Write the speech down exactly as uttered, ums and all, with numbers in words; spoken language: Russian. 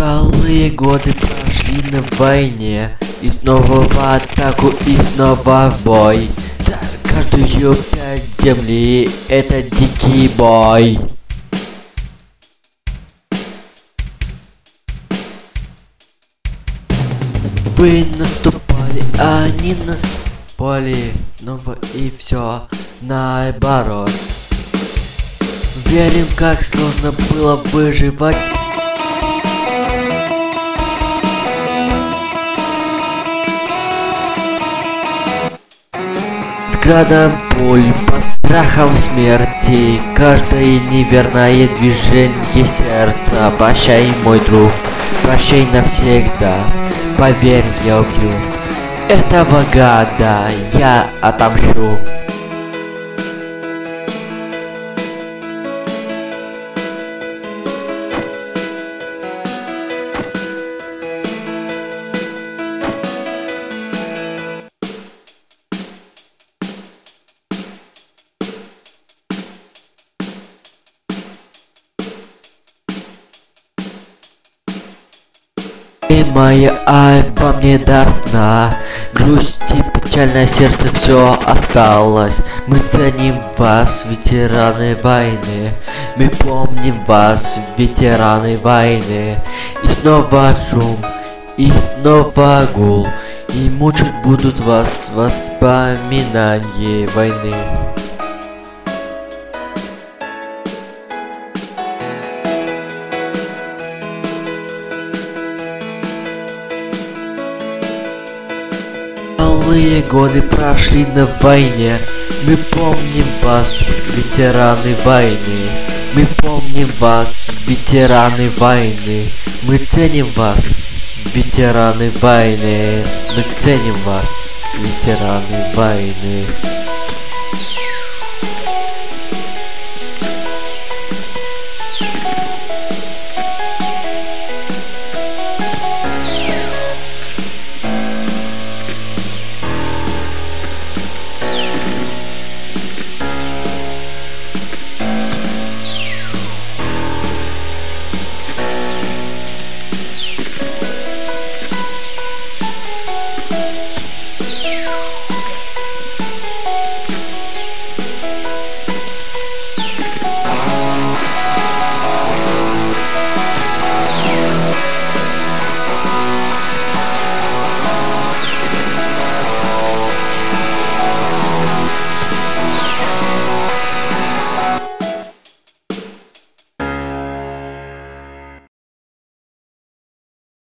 Целые годы прошли на войне, и снова в атаку, и снова в бой. За каждую пять земли это дикий бой. Вы наступали, а они наступали, снова и все наоборот. Верим, как сложно было выживать. Градом пуль, по страхам смерти, каждое неверное движение сердца. Прощай, мой друг, прощай навсегда, поверь, я убью этого гада, я отомщу. И моя ай во мне до сна, грусть и печальное сердце все осталось. Мы ценим вас, ветераны войны, мы помним вас, ветераны войны. И снова шум, и снова гул, и мучить будут вас воспоминания войны. Целые годы прошли на войне, мы помним вас, ветераны войны. Мы помним вас, ветераны войны. Мы ценим вас, ветераны войны. Мы ценим вас, ветераны войны.